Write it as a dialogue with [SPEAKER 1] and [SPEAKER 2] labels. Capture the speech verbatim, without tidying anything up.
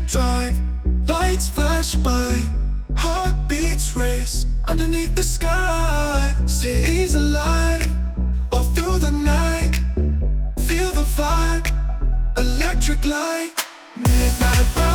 [SPEAKER 1] drive. Lights flash by, heartbeats race underneath the sky. Cities alive, all through the night. Feel the vibe, electric light. Midnight